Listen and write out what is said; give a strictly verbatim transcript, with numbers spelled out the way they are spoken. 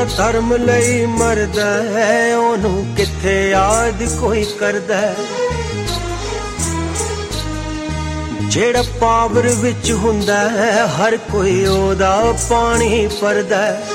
ਜਿਹੜਾ ਧਰਮ ਲਈ ਮਰਦਾ ਹੈ ਉਹਨੂੰ ਕਿੱਥੇ ਯਾਦ ਕੋਈ ਕਰਦਾ। ਜਿਹੜਾ ਪਾਵਰ ਵਿੱਚ ਹੁੰਦਾ ਹੈ ਹਰ ਕੋਈ ਉਹਦਾ ਪਾਣੀ ਭਰਦਾ।